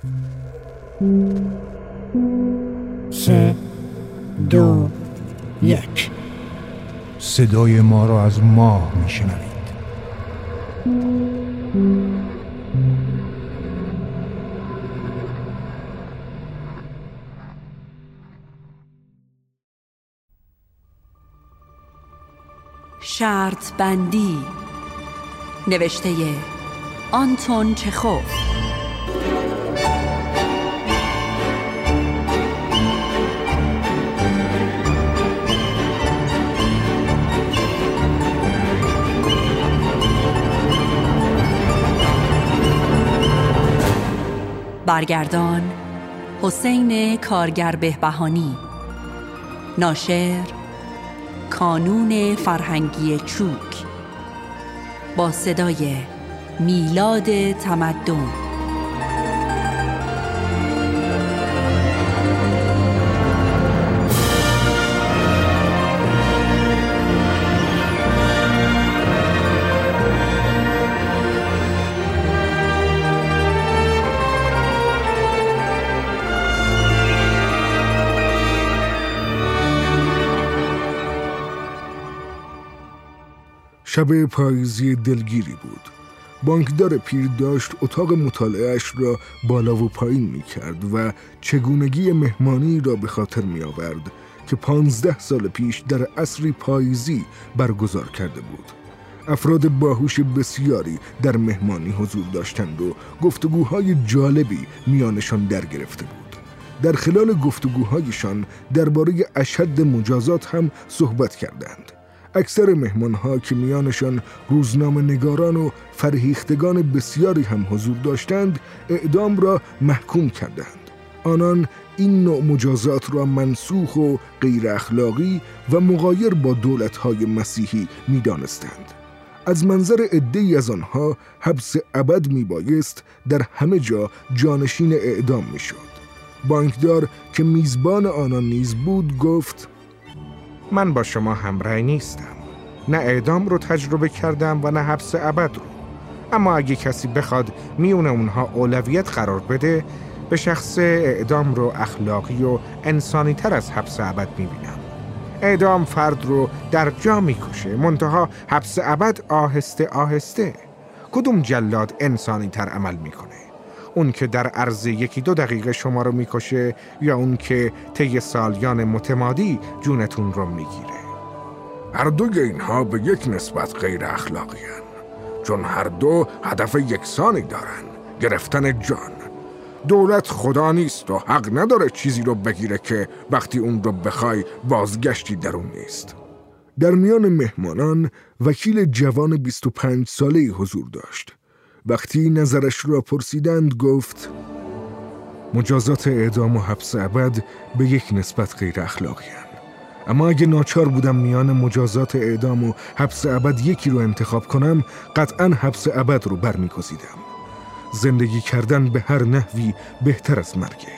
3 2 1. صدای ما را از ماه میشنوید. شرط بندی، نوشته آنتون چخوف. برگردان حسین کارگر بهبهانی. ناشر کانون فرهنگی چوک، با صدای میلاد تمدن. شب پاییزی دلگیری بود. بانکدار پیر داشت اتاق مطالعه‌اش را بالا و پایین می کرد و چگونگی مهمانی را به خاطر می آورد که 15 سال پیش در عصری پاییزی برگزار کرده بود. افراد باهوش بسیاری در مهمانی حضور داشتند و گفتگوهای جالبی میانشان در گرفته بود. در خلال گفتگوهایشان درباره اشد مجازات هم صحبت کردند. اکثر مهمانها که میانشان روزنامه نگاران و فرهیختگان بسیاری هم حضور داشتند، اعدام را محکوم کردند. آنان این نوع مجازات را منسوخ و غیر اخلاقی و مغایر با دولت‌های مسیحی می‌دانستند. از منظر عده‌ای از آنها حبس ابد میبایست در همه جا جانشین اعدام میشد. بانکدار که میزبان آنان نیز بود گفت: من با شما همراه نیستم. نه اعدام رو تجربه کردم و نه حبس ابد رو. اما اگه کسی بخواد میون اونها اولویت قرار بده، به شخص اعدام رو اخلاقی و انسانی تر از حبس ابد میبینم. اعدام فرد رو در جا میکشه، منتها حبس ابد آهسته آهسته. کدوم جلاد انسانی تر عمل میکنه؟ اون که در عرض 1-2 دقیقه شما رو میکشه یا اون که طی سالیان متمادی جونتون رو میگیره؟ هر دوی اینها به یک نسبت غیر اخلاقی هن. چون هر دو هدف یکسانی دارن: گرفتن جان. دولت خدا نیست و حق نداره چیزی رو بگیره که وقتی اون رو بخوای بازگشتی در اون نیست. در میان مهمانان وکیل جوان 25 ساله‌ای حضور داشت. وقتی نظرش را پرسیدند گفت: مجازات اعدام و حبس ابد به یک نسبت غیر اخلاقی هن. اما اگه ناچار بودم میان مجازات اعدام و حبس ابد یکی رو انتخاب کنم، قطعاً حبس ابد رو برمی‌گزیدم. زندگی کردن به هر نحوی بهتر از مرگه.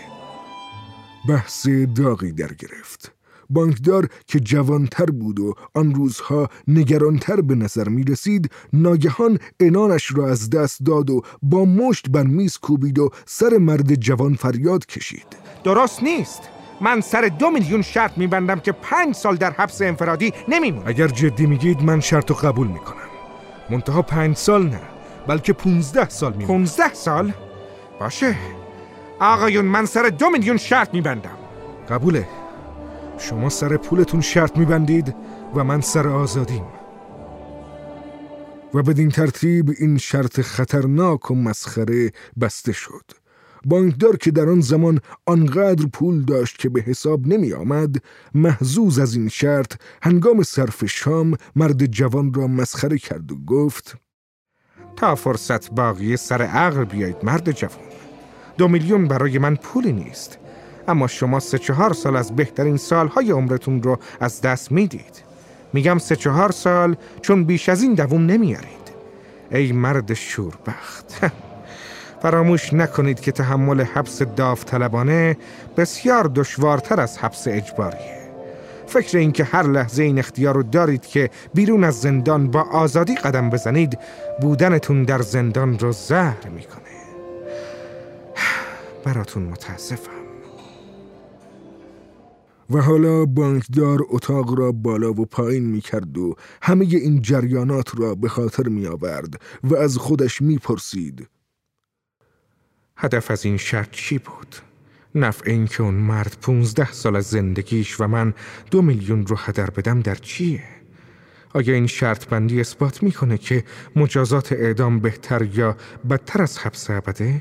بحث داغی در گرفت. بانکدار که جوانتر بود و آن روزها نگرانتر به نظر می رسید، ناگهان عنانش را از دست داد و با مشت بر میز کوبید و سر مرد جوان فریاد کشید: درست نیست. من سر 2 میلیون شرط میبندم که 5 سال در حبس انفرادی نمیمونم. اگر جدی میگید من شرط رو قبول میکنم، منتها 5 سال نه، بلکه 15 سال میمونم. 15 سال؟ باشه آقایون، من سر 2 میلیون شرط میبندم. قبوله. شما سر پولتون شرط میبندید و من سر آزادیم. و بدین ترتیب این شرط خطرناک و مسخره بسته شد. بانکدار که در آن زمان آنقدر پول داشت که به حساب نمی آمد، محظوظ از این شرط هنگام صرف شام مرد جوان را مسخره کرد و گفت: تا فرصت باقی سر عقل بیایید مرد جوان. 2 میلیون برای من پولی نیست، اما شما 3-4 سال از بهترین سالهای عمرتون رو از دست میدید. میگم 3-4 سال، چون بیش از این دووم نمیارید. ای مرد شوربخت. فراموش نکنید که تحمل حبس داوطلبانه بسیار دشوارتر از حبس اجباریه. فکر این که هر لحظه این اختیار رو دارید که بیرون از زندان با آزادی قدم بزنید، بودنتون در زندان رو زهر میکنه. براتون متاسفم. و حالا بانکدار اتاق را بالا و پایین می کرد و همه این جریانات را به خاطر می آورد و از خودش می پرسید: هدف از این شرط چی بود؟ نفع این که اون مرد 15 سال از زندگیش و من 2 میلیون رو هدر بدم در چیه؟ آیا این شرط بندی اثبات میکنه که مجازات اعدام بهتر یا بدتر از حبس ابده؟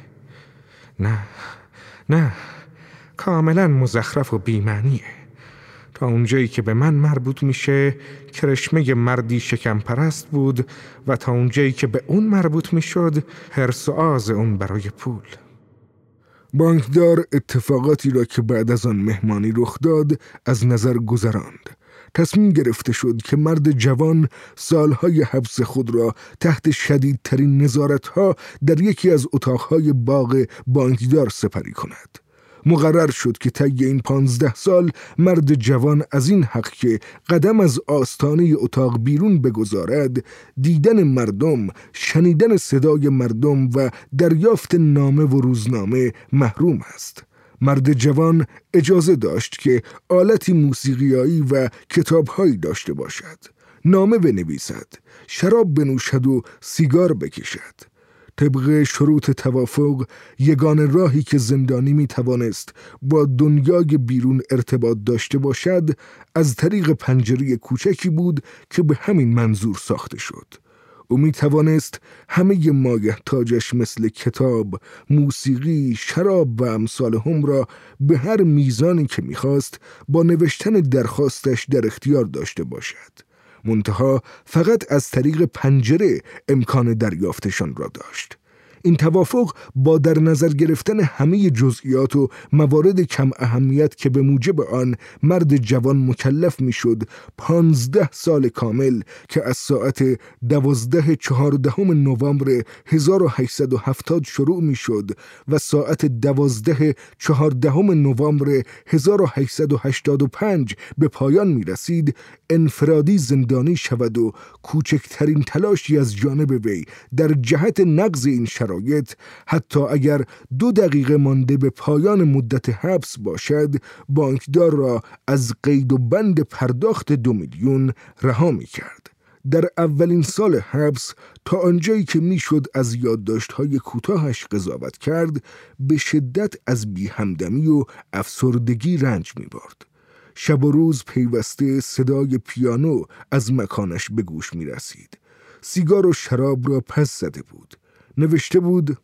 نه، کاملا مزخرف و بی‌معنیه. تا اونجایی که به من مربوط میشه کرشمه مردی شکم پرست بود و تا اونجایی که به اون مربوط میشد حرص و آز اون برای پول. بانکدار اتفاقاتی را که بعد از آن مهمانی رخ داد از نظر گذراند. تصمیم گرفته شد که مرد جوان سالهای حبس خود را تحت شدیدترین نظارت‌ها در یکی از اتاقهای باغ بانکدار سپری کند. مقرر شد که طی این 15 سال مرد جوان از این حق که قدم از آستانه اتاق بیرون بگذارد، دیدن مردم، شنیدن صدای مردم و دریافت نامه و روزنامه محروم است. مرد جوان اجازه داشت که آلتی موسیقیایی و کتابهایی داشته باشد، نامه بنویسد، شراب بنوشد و سیگار بکشد. طبق شروط توافق، یگانه راهی که زندانی می توانست با دنیای بیرون ارتباط داشته باشد از طریق پنجره کوچکی بود که به همین منظور ساخته شد. او می توانست همه مایه تاجش مثل کتاب، موسیقی، شراب و امثال هم را به هر میزانی که می خواست با نوشتن درخواستش در اختیار داشته باشد. منتها فقط از طریق پنجره امکان دریافتشان را داشت. این توافق با در نظر گرفتن همه جزئیات و موارد کم اهمیت که به موجب آن مرد جوان مکلف میشد 15 سال کامل که از ساعت 12/14 نوامبر 1870 شروع میشد و ساعت 12/14 نوامبر 1885 به پایان می رسید، انفرادی زندانی شود و کوچکترین تلاشی از جانب وی در جهت نقض این شرایط حتی اگر 2 دقیقه مانده به پایان مدت حبس باشد، بانکدار را از قید و بند پرداخت 2 میلیون رها می کرد. در اولین سال حبس تا آنجایی که میشد از یادداشت‌های کوتاهش قضاوت کرد، به شدت از بی‌همدمی و افسردگی رنج می‌برد. شب و روز پیوسته صدای پیانو از مکانش به گوش می رسید. سیگار و شراب را پس زده بود. نوشته بود: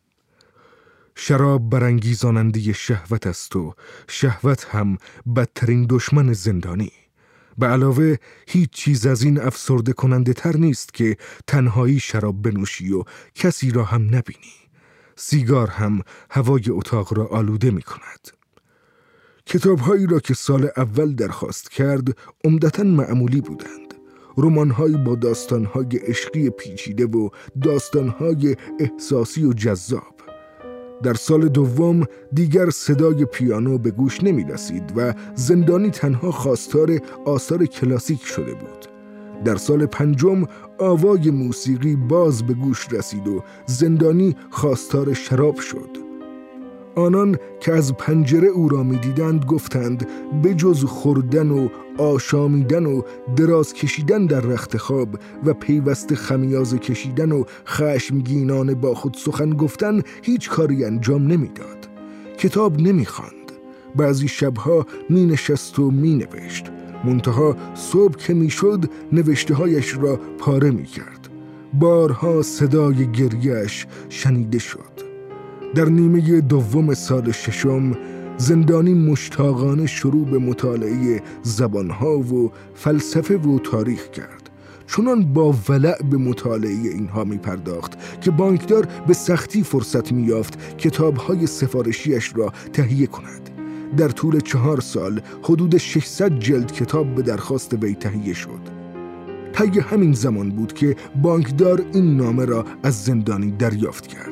شراب برانگیزاننده شهوت است و شهوت هم بدترین دشمن زندانی. به علاوه هیچ چیز از این افسرده کننده تر نیست که تنهایی شراب بنوشی و کسی را هم نبینی. سیگار هم هوای اتاق را آلوده می کند. کتاب‌هایی را که سال اول درخواست کرد عمدتاً معمولی بودند. رمان‌هایی با داستان‌های عشقی پیچیده و داستان‌های احساسی و جذاب. در سال دوم دیگر صدای پیانو به گوش نمی رسید و زندانی تنها خواستار آثار کلاسیک شده بود. در سال پنجم آوای موسیقی باز به گوش رسید و زندانی خواستار شراب شد. آنان که از پنجره او را می دیدند گفتند بجز خوردن و آشامیدن و دراز کشیدن در رخت خواب و پیوسته خمیازه کشیدن و خشمگینانه با خود سخن گفتن هیچ کاری انجام نمیداد. کتاب نمی خواند. بعضی شبها می نشست و می نوشت. منتها صبح که می شد نوشته هایش را پاره می کرد. بارها صدای گریه‌اش شنیده شد. در نیمه دوم سال ششم زندانی مشتاقانه شروع به مطالعه زبانها و فلسفه و تاریخ کرد. چنان با ولع به مطالعه اینها می پرداخت که بانکدار به سختی فرصت می یافت کتابهای سفارشیش را تهیه کند. در طول 4 سال حدود 600 جلد کتاب به درخواست وی تهیه شد. طی همین زمان بود که بانکدار این نامه را از زندانی دریافت کرد: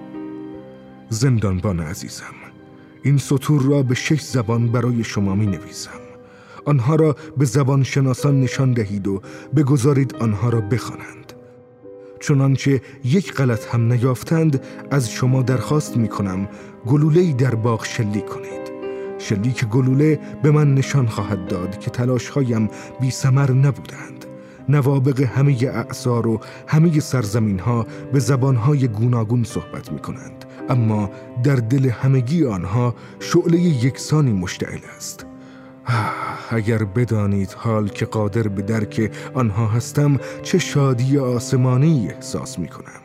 زندانبان عزیزم، این سطور را به 6 زبان برای شما می نویسم. آنها را به زبان شناسان نشان دهید و بگذارید آنها را بخوانند. چنانچه یک غلط هم نیافتند از شما درخواست می‌کنم گلوله‌ای در باغ شلیک کنید. شلیک گلوله به من نشان خواهد داد که تلاش‌هایم بی ثمر نبودند. نوابغ همه اعصار و همه سرزمین‌ها به زبان‌های گوناگون صحبت می‌کنند، اما در دل همگی آنها شعله یکسانی مشتعل است. اگر بدانید حال که قادر به درک آنها هستم چه شادی آسمانی احساس می‌کنم.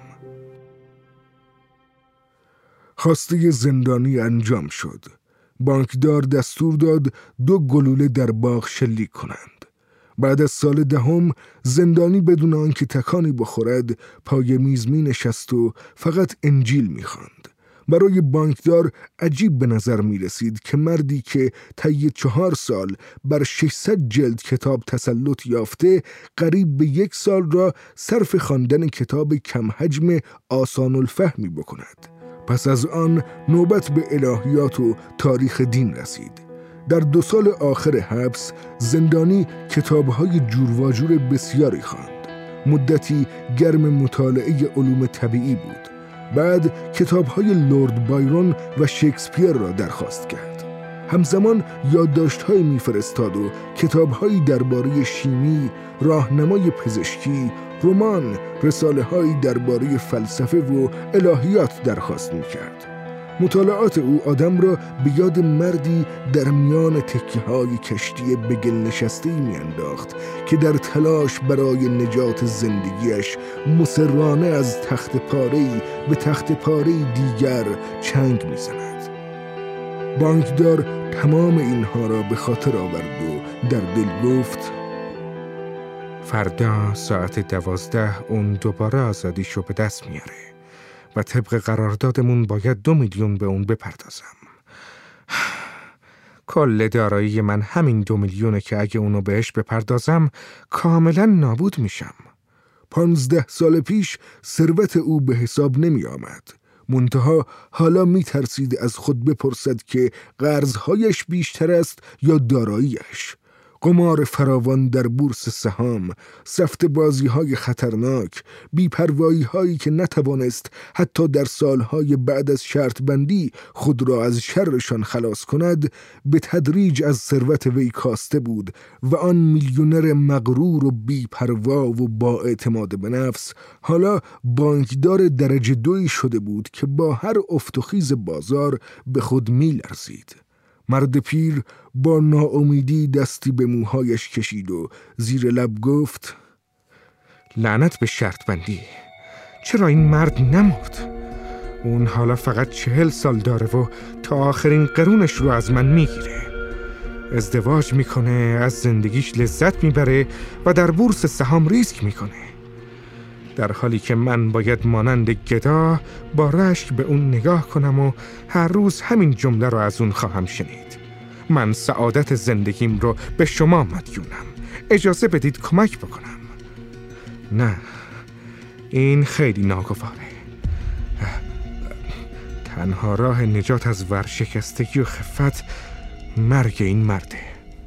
خواسته زندانی انجام شد. بانکدار دستور داد 2 گلوله در باغ شلیک کنند. بعد از سال 10 زندانی بدون آنکه تکانی بخورد پای میز می نشست و فقط انجیل می خواند. برای بانکدار عجیب به نظر می رسید که مردی که طی 4 سال بر 600 جلد کتاب تسلط یافته قریب به 1 سال را صرف خواندن کتاب کم حجم آسان الفهمی بکند. پس از آن نوبت به الهیات و تاریخ دین رسید. در 2 سال آخر حبس زندانی کتاب‌های جور و جور بسیاری خواند. مدتی گرم مطالعه علوم طبیعی بود. بعد کتاب‌های لرد بایرون و شکسپیر را درخواست کرد. همزمان یادداشت‌هایی می‌فرستاد و کتاب‌هایی درباره شیمی، راهنمای پزشکی، رمان، رساله‌هایی درباره فلسفه و الهیات درخواست می‌کرد. مطالعات او آدم را به یاد مردی در میان تکه‌های کشتی به گل نشسته‌ای می‌انداخت که در تلاش برای نجات زندگیش مصرانه از تخت پاره‌ای به تخت پاره‌ای دیگر چنگ می‌زند. بانکدار تمام اینها را به خاطر آورد و در دل گفت: فردا ساعت 12 اون دوباره آزادیشو به دست میاره و طبق قراردادمون باید 2 میلیون به اون بپردازم. کل دارایی من همین 2 میلیونه که اگه اونو بهش بپردازم کاملا نابود میشم. 15 سال پیش ثروت او به حساب نمی آمد. منتها حالا می ترسید از خود بپرسد که قرضهایش بیشتر است یا داراییش. قمار فراوان در بورس سهام، سفت بازی‌های خطرناک، بی‌پروایی‌هایی که نتوانست حتی در سالهای بعد از شرط بندی خود را از شرشان خلاص کند، به تدریج از ثروت وی کاسته بود و آن میلیونر مغرور و بی‌پروا و با اعتماد به نفس حالا بانکدار درجه 2 شده بود که با هر افت و خیز بازار به خود می‌لرزید. مرد پیر با ناامیدی دستی به موهایش کشید و زیر لب گفت: لعنت به شرط بندی. چرا این مرد نمرد؟ اون حالا فقط 40 سال داره و تا آخرین قرونش رو از من میگیره. ازدواج میکنه، از زندگیش لذت میبره و در بورس سهام ریسک میکنه، در حالی که من باید مانند گدا با رشک به اون نگاه کنم و هر روز همین جمله رو از اون خواهم شنید: من سعادت زندگیم رو به شما مدیونم، اجازه بدید کمک بکنم. نه، این خیلی ناگواره. تنها راه نجات از ورشکستگی و خفت مرگ این مرده.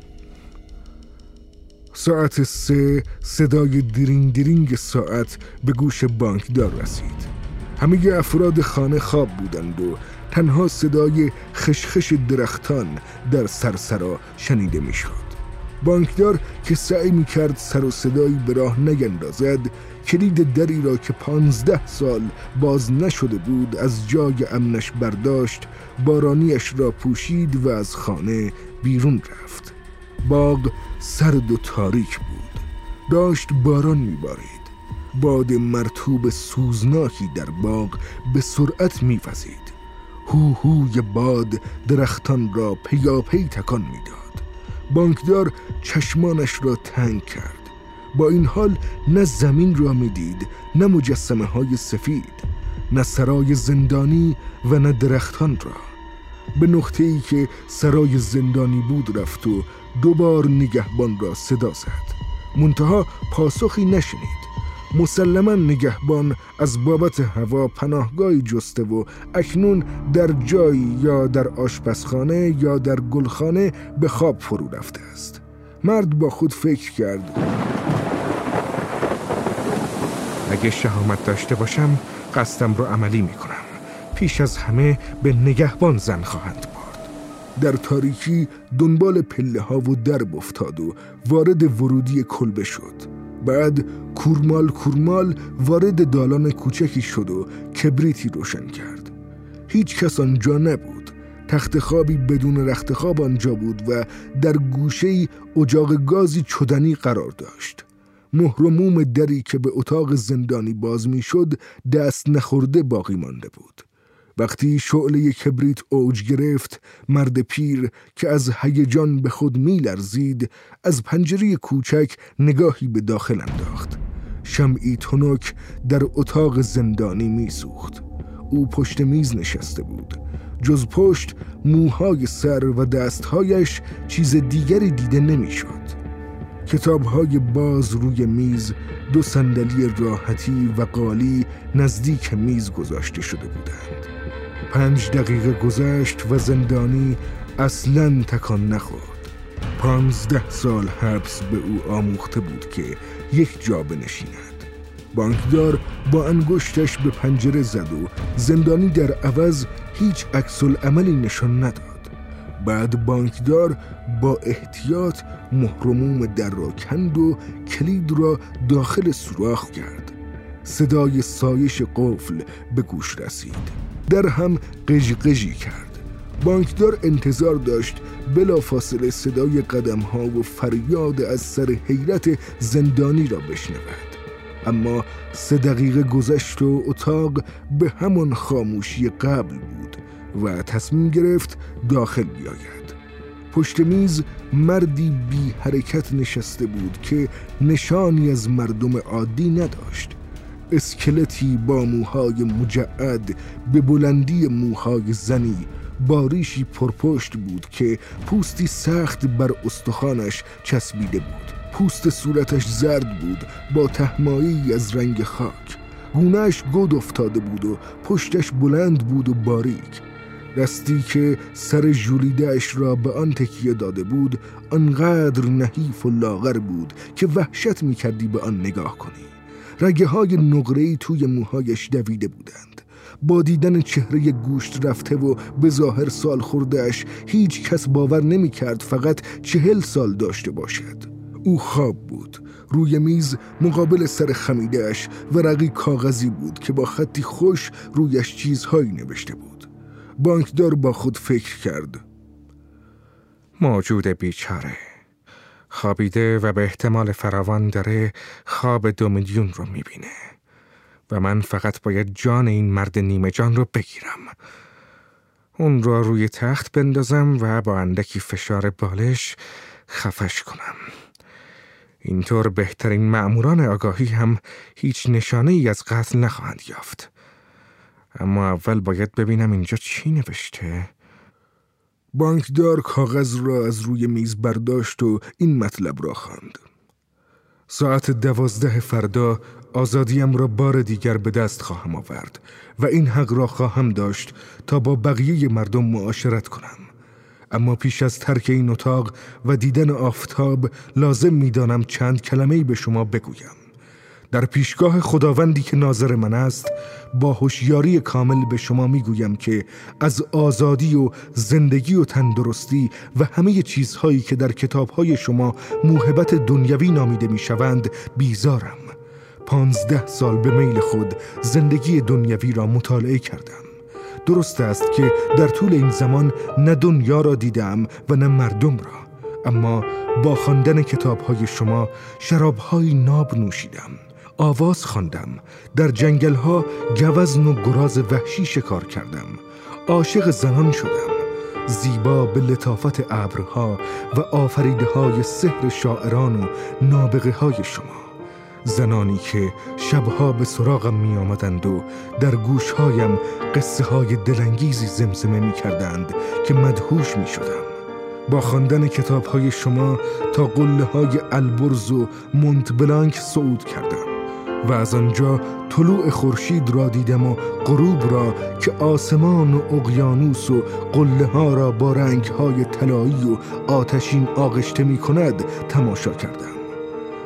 ساعت 3 صدای درینگ درینگ ساعت به گوش بانکدار رسید. همه افراد خانه خواب بودند و تنها صدای خشخش درختان در سرسرا شنیده میشد. بانکدار که سعی میکرد سر و صدایی به راه نیندازد، کلید دری را که 15 سال باز نشده بود از جای امنش برداشت، بارانیش را پوشید و از خانه بیرون رفت. باغ سرد و تاریک بود. داشت باران میبارید. باد مرطوب سوزناکی در باغ به سرعت میوزید. هوهوی باد درختان را پیاپی تکان میداد. بانکدار چشمانش را تنگ کرد. با این حال نه زمین را میدید، نه مجسمه های سفید، نه سرای زندانی و نه درختان را. به نقطه‌ای که سرای زندانی بود رفت و 2 بار نگهبان را صدا زد. منتها پاسخی نشنید. مسلماً نگهبان از بابت هوا پناهگاهی جسته و اکنون در جایی یا در آشپزخانه یا در گلخانه به خواب فرو رفته است. مرد با خود فکر کرد: اگه شهامت داشته باشم قصدم رو عملی میکنم. پیش از همه به نگهبان زن خواهند برد. در تاریکی دنبال پله ها و درب افتاد و وارد ورودی کلبه شد. بعد کورمال وارد دالان کوچکی شد و کبریتی روشن کرد. هیچ کس آنجا نبود. تخت خوابی بدون رخت خواب آنجا بود و در گوشه‌ای اجاق گازی چدنی قرار داشت. مهر و موم دری که به اتاق زندانی باز می شد دست نخورده باقی مانده بود. وقتی شعله کبریت اوج گرفت، مرد پیر که از هیجان به خود می لرزید از پنجره کوچک نگاهی به داخل انداخت. شمعی تنک در اتاق زندانی می سوخت. او پشت میز نشسته بود. جز پشت، موهای سر و دستهایش چیز دیگری دیده نمی شد. کتاب‌های باز روی میز، 2 صندلی راحتی و قالی نزدیک میز گذاشته شده بودند. 5 دقیقه گذشت و زندانی اصلاً تکان نخورد. 15 سال حبس به او آموخته بود که یک جا بنشیند. بانکدار با انگشتش به پنجره زد و زندانی در عوض هیچ عکس‌العملی نشان نداد. بعد بانکدار با احتیاط مهر و موم در را کند و کلید را داخل سوراخ کرد. صدای سایش قفل به گوش رسید. در هم قژقژی کرد. بانکدار انتظار داشت بلافاصله صدای قدم‌ها و فریاد از سر حیرت زندانی را بشنود. اما 3 دقیقه گذشت و اتاق به همان خاموشی قبل بود و تصمیم گرفت داخل بیاید. پشت میز مردی بی حرکت نشسته بود که نشانی از مردم عادی نداشت. اسکلتی با موهای مجعد به بلندی موهای زنی، باریشی پرپشت بود که پوستی سخت بر استخوانش چسبیده بود. پوست صورتش زرد بود با تهمایی از رنگ خاک. گونه‌اش گود افتاده بود و پشتش بلند بود و باریک. دستی که سر ژولیده‌اش را به آن تکیه داده بود آنقدر نحیف و لاغر بود که وحشت می‌کردی به آن نگاه کنی. رگه‌های نقره‌ای توی موهایش دویده بودند. با دیدن چهره گوشت رفته و به ظاهر سال خورده‌اش هیچ کس باور نمی‌کرد فقط 40 سال داشته باشد. او خواب بود. روی میز مقابل سر خمیده‌اش ورقی کاغذی بود که با خطی خوش رویش چیزهایی نوشته بود. بانکدار با خود فکر کرد. موجود بیچاره خوابیده و به احتمال فراوان داره خواب 2 میلیون رو میبینه و من فقط باید جان این مرد نیمه جان رو بگیرم. اون رو روی تخت بندازم و با اندکی فشار بالش خفش کنم. اینطور بهترین مأموران آگاهی هم هیچ نشانه ای از قتل نخواهند یافت. اما اول باید ببینم اینجا چی نوشته. بانکدار کاغذ را از روی میز برداشت و این مطلب را خواند. ساعت 12 فردا آزادیم را بار دیگر به دست خواهم آورد و این حق را خواهم داشت تا با بقیه مردم معاشرت کنم. اما پیش از ترک این اتاق و دیدن آفتاب لازم می‌دانم چند کلمه‌ای به شما بگویم. در پیشگاه خداوندی که ناظر من است با هوشیاری کامل به شما میگویم که از آزادی و زندگی و تندرستی و همه چیزهایی که در کتابهای شما موهبت دنیوی نامیده میشوند بیزارم. 15 سال به میل خود زندگی دنیوی را مطالعه کردم. درست است که در طول این زمان نه دنیا را دیدم و نه مردم را، اما با خواندن کتابهای شما شرابهای ناب نوشیدم، آواز خواندم، در جنگل‌ها گوزن و گراز وحشی شکار کردم، عاشق زنان شدم، زیبا به لطافت ابرها و آفریده‌های سحر شاعران و نابغه‌های شما، زنانی که شبها به سراغم می آمدند و در گوشهایم قصه های دلانگیزی زمزمه می کردند که مدهوش می شدم. با خواندن کتاب های شما تا قله های البرز و مونت بلانک صعود کردم و از آنجا طلوع خورشید را دیدم و غروب را که آسمان و اقیانوس و قله ها را با رنگ های طلایی و آتشین آغشته می کند تماشا کردم.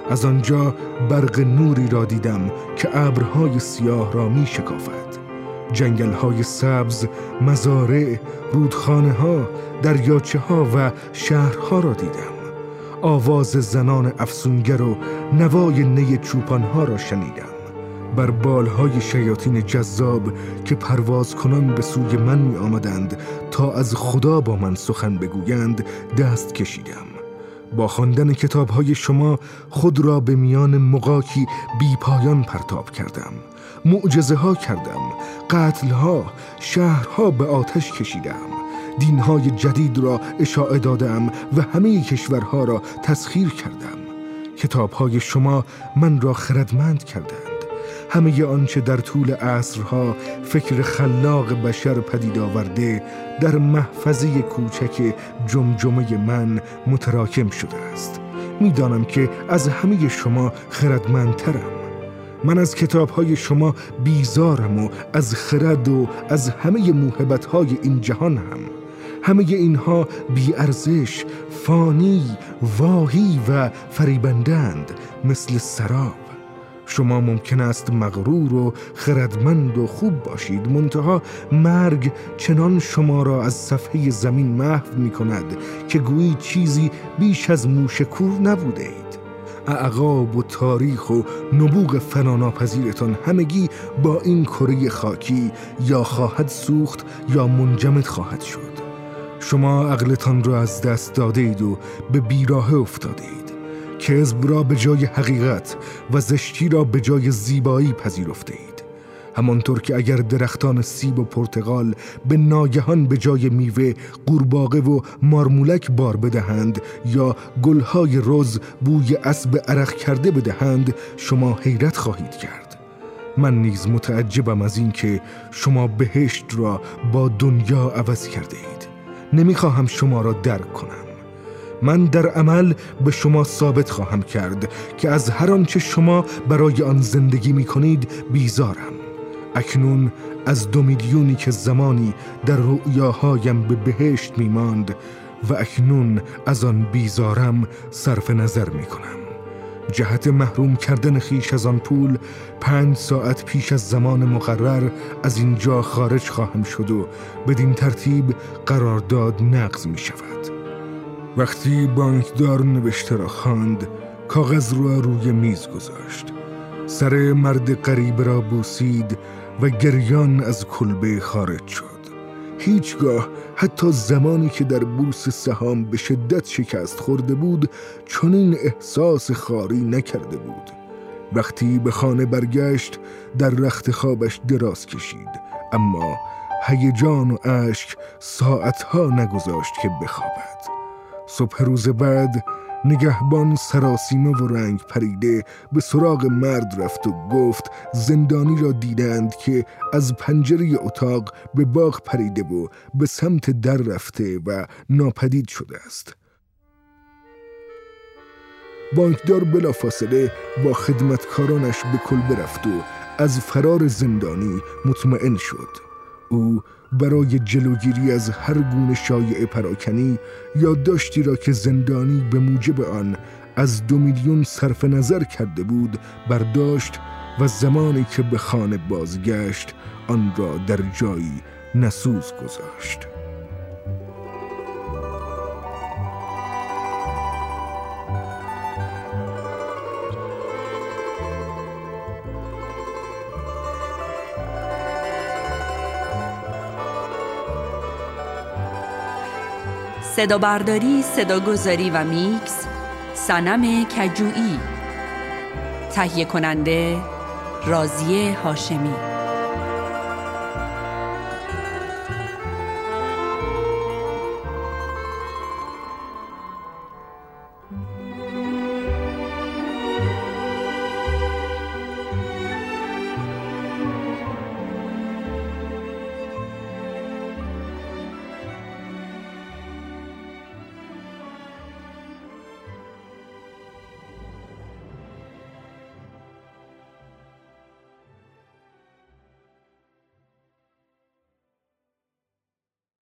از آنجا برق نوری را دیدم که ابرهای سیاه را می شکافد. جنگل‌های سبز، مزارع، رودخانه‌ها، دریاچه‌ها و شهرها را دیدم. آواز زنان افسونگر و نوای نی چوپان‌ها را شنیدم. بر بالهای شیاطین جذاب که پرواز کنان به سوی من می آمدند تا از خدا با من سخن بگویند دست کشیدم. با خواندن کتاب‌های شما خود را به میان مغاکی بی پایان پرتاب کردم. معجزه ها کردم، قتل ها، شهرها به آتش کشیدم، دینهای جدید را اشاعه دادم و همه کشورها را تسخیر کردم. کتابهای شما من را خردمند کردند. همه آنچه در طول عصرها فکر خلاق بشر پدید آورده در محفظه کوچک جمجمه من متراکم شده است. میدانم که از همه شما خردمندترم. من از کتاب‌های شما بیزارم و از خرد و از همه موهبت‌های این جهان هم. همه اینها بی‌ارزش، فانی، واهی و فریبندند مثل سراب. شما ممکن است مغرور و خردمند و خوب باشید، منتها مرگ چنان شما را از صفحه زمین محو می کند که گویی چیزی بیش از موشکور نبوده اید. اعقاب و تاریخ و نبوغ فناناپذیرتان همگی با این کره خاکی یا خواهد سوخت یا منجمد خواهد شد. شما عقلتان را از دست داده اید و به بیراهه افتاده اید. کذب را به جای حقیقت و زشتی را به جای زیبایی پذیرفته اید. همانطور که اگر درختان سیب و پرتقال به ناگهان به جای میوه قورباغه و مارمولک بار بدهند یا گلهای رز بوی اسب عرق کرده بدهند، شما حیرت خواهید کرد. من نیز متعجبم از این که شما بهشت را با دنیا عوض کرده اید. نمیخواهم شما را درک کنم. من در عمل به شما ثابت خواهم کرد که از هر آنچه شما برای آن زندگی می کنید بیزارم. اکنون از 2 میلیونی که زمانی در رؤیاهایم به بهشت می ماند و اکنون از آن بیزارم صرف نظر می کنم. جهت محروم کردن خیش از آن پول 5 ساعت پیش از زمان مقرر از اینجا خارج خواهم شد و بدین ترتیب قرارداد نقض می شود. وقتی بانکدار نوشته را خواند، کاغذ را روی میز گذاشت. سر مرد غریبه را بوسید و گریان از کلبه خارج شد. هیچگاه، حتی زمانی که در بورس سهام به شدت شکست خورده بود، چنین احساس خاری نکرده بود. وقتی به خانه برگشت، در رخت خوابش دراز کشید، اما هیجان و اشک ساعتها نگذاشت که بخوابد. صبح روز بعد نگهبان سراسیمه و رنگ پریده به سراغ مرد رفت و گفت زندانی را دیدند که از پنجره اتاق به باغ پریده و به سمت در رفته و ناپدید شده است. بانکدار بلافاصله با خدمتکارانش به کلبه رفت و از فرار زندانی مطمئن شد. او برای جلوگیری از هر گونه شایعه پراکنی یادداشتی را که زندانی به موجب آن از 2 میلیون صرف نظر کرده بود برداشت و زمانی که به خانه بازگشت آن را در جایی نسوز گذاشت. صدابرداری، صداگذاری و میکس صنم کجویی. تهیه کننده راضیه هاشمی.